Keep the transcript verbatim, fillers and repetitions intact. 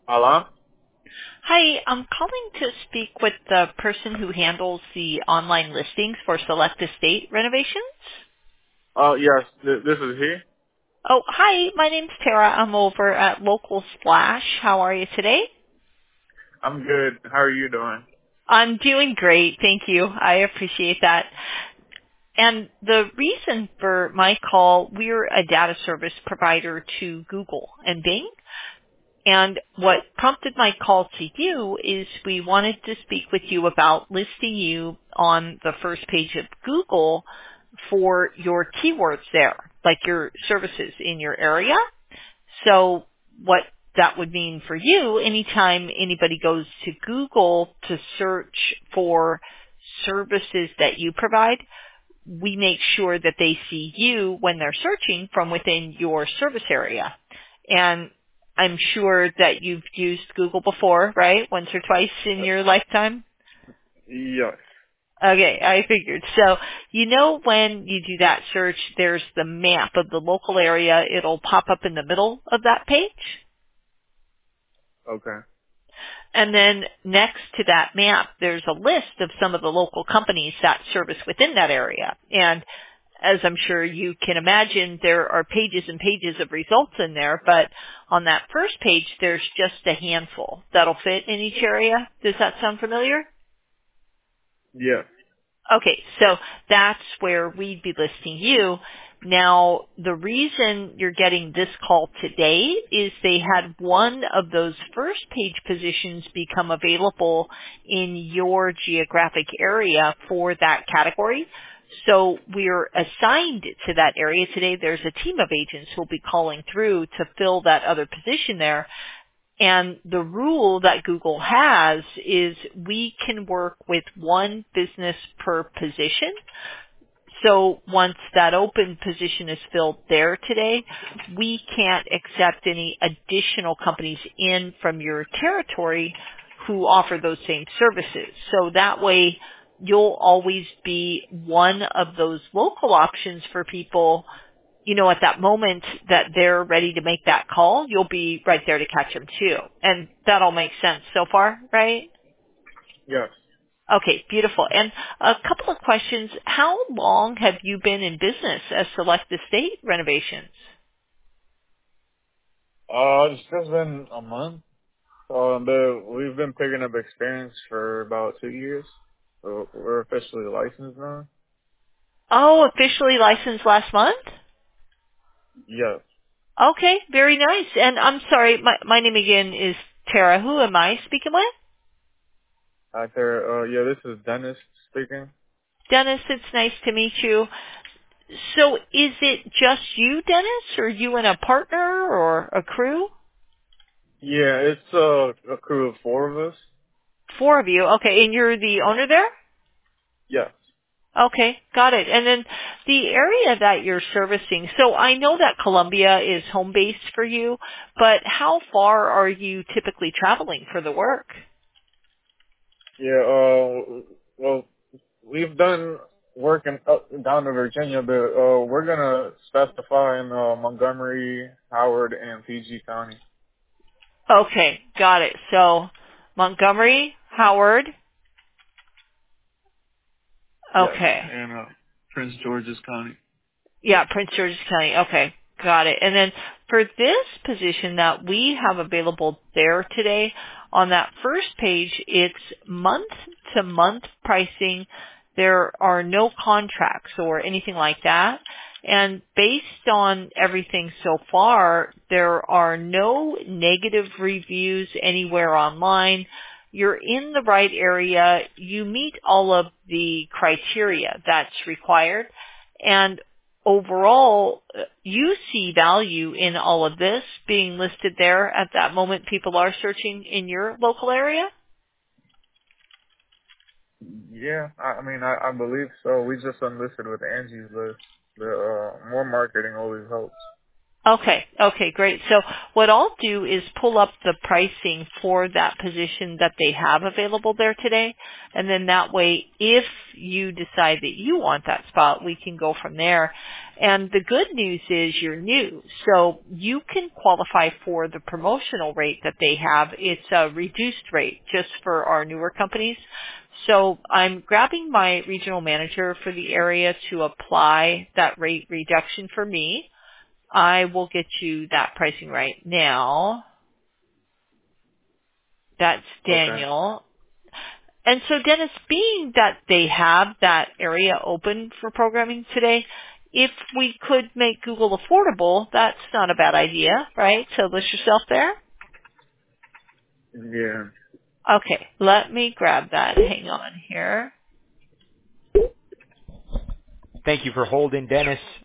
Hello? Hi, I'm calling to speak with the person who handles the online listings for Select Estate renovations. Oh, yes, th- this is he. Oh, hi, my name's Tara. I'm over at Local Splash. How are you today? I'm good. How are you doing? I'm doing great, thank you. I appreciate that. And the reason for my call, we're a data service provider to Google and Bing. And what prompted my call to you is we wanted to speak with you about listing you on the first page of Google for your keywords there, like your services in your area. So what that would mean for you, anytime anybody goes to Google to search for services that you provide, we make sure that they see you when they're searching from within your service area. And I'm sure that you've used Google before, right? Once or twice in Uh, your lifetime? yes. Okay, I figured. So, you know when you do that search, there's the map of the local area. It'll pop up in the middle of that page. Okay. And then next to that map, there's a list of some of the local companies that service within that area. And as I'm sure you can imagine, there are pages and pages of results in there, but on that first page, there's just a handful that'll fit in each area. Does that sound familiar? Yes. Okay, so that's where we'd be listing you. Now, the reason you're getting this call today is they had one of those first page positions become available in your geographic area for that category. So we're assigned to that area today. There's a team of agents who will be calling through to fill that other position there. And the rule that Google has is we can work with one business per position. So once that open position is filled there today, we can't accept any additional companies in from your territory who offer those same services. So that way you'll always be one of those local options for people. You know, at that moment that they're ready to make that call, you'll be right there to catch them too. And that all makes sense so far, right? Yes. Okay, beautiful. And a couple of questions. How long have you been in business as Select Estate Renovations? Uh, it's just been a month. Uh, but we've been picking up experience for about two years. So we're officially licensed now. Oh, officially licensed last month? Yes. Okay, very nice. And I'm sorry, my, my name again is Tara. Who am I speaking with? After, uh, yeah, this is Dennis speaking. Dennis, it's nice to meet you. So is it just you, Dennis, or you and a partner or a crew? Yeah, it's uh, a crew of four of us. Four of you. Okay, and you're the owner there? Yes. Okay, got it. And then the area that you're servicing, so I know that Columbia is home base for you, but how far are you typically traveling for the work? Yeah, uh, well, we've done work in, up down to Virginia, but uh, we're gonna specify in uh, Montgomery, Howard, and P G County. Okay, got it. So Montgomery, Howard, Yes, okay. and uh, Prince George's County. Yeah, Prince George's County. Okay, got it. And then for this position that we have available there today, on that first page, it's month-to-month pricing. There are no contracts or anything like that. And based on everything so far, there are no negative reviews anywhere online. You're in the right area. You meet all of the criteria that's required. And overall, uh, you see value in all of this being listed there at that moment people are searching in your local area? Yeah, I, I mean, I, I believe so. We just enlisted with Angie's List. The uh, more marketing always helps. Okay, okay, great. So what I'll do is pull up the pricing for that position that they have available there today. And then that way, if you decide that you want that spot, we can go from there. And the good news is you're new. So you can qualify for the promotional rate that they have. It's a reduced rate just for our newer companies. So I'm grabbing my regional manager for the area to apply that rate reduction for me. I will get you that pricing right now. That's Okay. Daniel. And so Dennis, being that they have that area open for programming today, if we could make Google affordable, that's not a bad idea, right? So list yourself there. Yeah. Okay, let me grab that. Hang on here. Thank you for holding, Dennis.